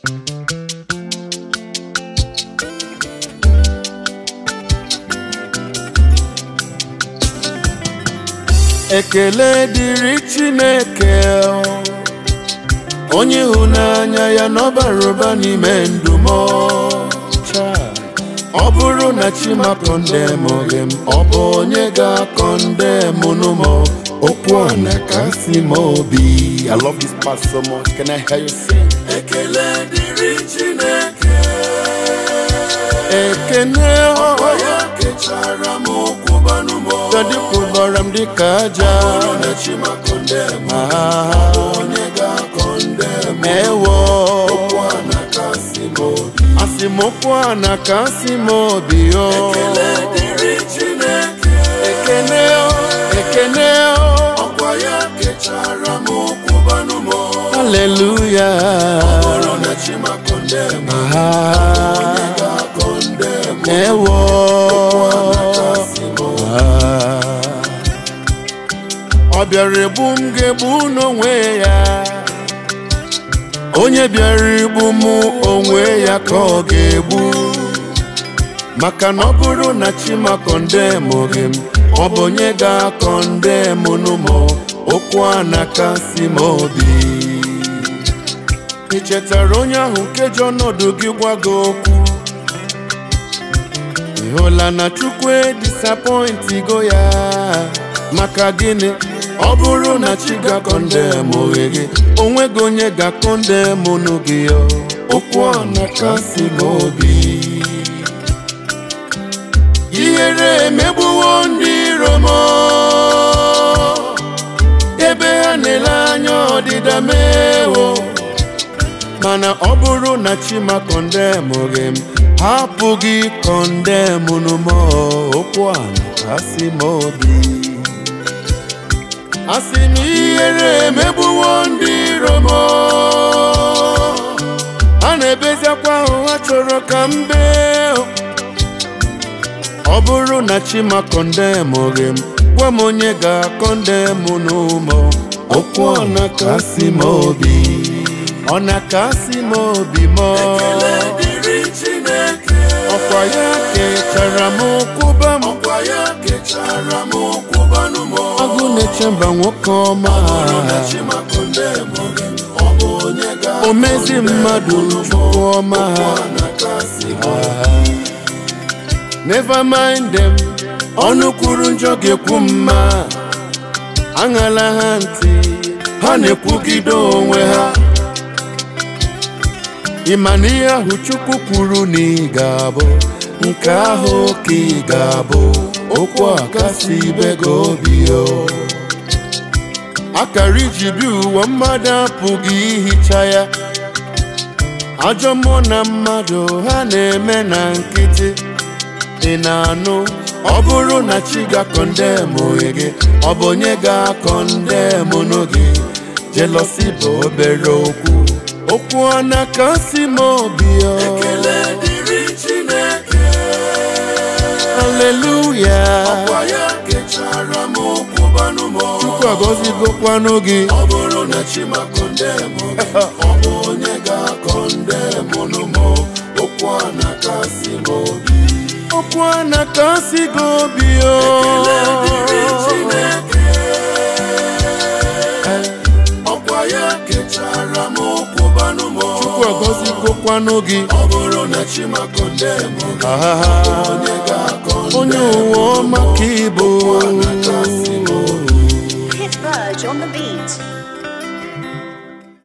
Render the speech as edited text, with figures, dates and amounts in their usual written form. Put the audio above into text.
Ekele dịrị Chineke onye ịhụnanya ya n'ọbara ụba n'ime ndụ m. Ọ bụrụ na Chima kọndem m, ọ bụ onye ga-akọndem m? Okwu a na-akasi m obi. I love this part so much. Can I hear you sing? Ekele dịrị Chineke, Ekene ọkwa ya kechara m okwu banụ m. Gadi kwụbara m dịka aja. Ọ bụrụ na Chima kọndem m, ọ bụ onye ga-akọndem m? Ewo, Okwu a na-akasi m obi. asị m okwu a na-akasi m obi. Ekele dịrị Chineke, Ekene Ekene ọkwa ya kechara m okwu banụ m. Hallelujah. Ọ bụrụ na Chima kọndem m, onye ga-akọndem m? Ewo, Okwu a na-akasi m obi. ọ bịara egbu m ga-egbu n'onwe ya. Onye bịara igbu m onwe ya ka ọ ga-egbu. Maka na ọ bụrụ na Chima kọndem gị m, ọ bụ onye ga-akọndem m? Okwu a na-akasi m obi. Ị chetara onye ahụ nke ji ọnọdụ gị gwa gị okwu? Ị hụla na Chukwu edisapọintigo ya? Maka gịnị? Ọ bụrụ na Chi ga-akọndem gị, onwego onye ga-akọndem gị. Okwu a na-akasi m obi. Ihere emegbuwo ndị iro m, ebe ha na-ele anya ọdịda mewo. Mana ọ bụrụ na Chima kọndem gị m, hapụ gị kọndem m. Okwu a na-akasi m obi. Asị m ihere emegbuwo ndị iro m, a na-ebezikwa ahụ ha chọrọ ka m bee. Ọ bụrụ na Chima kọndem gị m, gwa m onye ga-akọndem m? Okwu ọ na-akasi m obi. Ọ na-akasi m obi m. Ekele dịrị Chineke, Ọkwa ya kechara m kwụba m. ọkwa ya kechara m okwu banụ m. Agụ na-eche mba nwoke ọma. Ọ bụrụ na Chima kọndem gị m, ọ bụ onye ga-akọndem m? Omezi mmadụ Chukwu ọma. Okwu a na-akasi m obi. Never mind them, ọnụ kwuru njọ ga-ekwu mma. Aṅala ha ntị, ha na-ekwugide onwe ha. Ị ma na ihe ahụ Chukwu kwuru na ị ga-abụ, nke ahụ ka ị ga-abụ. Okwu a kasị ibe gị obi. Akara iji bi ụwa mmadụ apụghị ihicha ya. Ajọ mmụọ na mmadụ ha na-eme na nkịtị. Ị na-anụ? Ọ bụrụ na Chi ga-akọndem gị, ọ bụ onye ga-akọndem gị? Jealousy bụ obere okwu. Okwu a na-akasi m obi. Ekele dịrị Chineke, Hallelujah. ọkwa ya kechara m okwu banụ m. Chukwu agọzigokwanụ gị. Ọ bụrụ na Chima kọndem gị, ọ bụ onye ga-akọndem m? Okwu a na-akasi m obi. Okwu a na-akasi gị obi. Ekele dịrị Chineke, ọkwa ya kechara m okwu banụ m. Chukwu agọzigokwanụ gị. Ọ bụrụ na Chima kọndem gị, ọ bụ onye ga-akọndem? Onye ụwa ọma ka ị bụ. Okwu a na-akasi m obi. Hit Verge on the beat.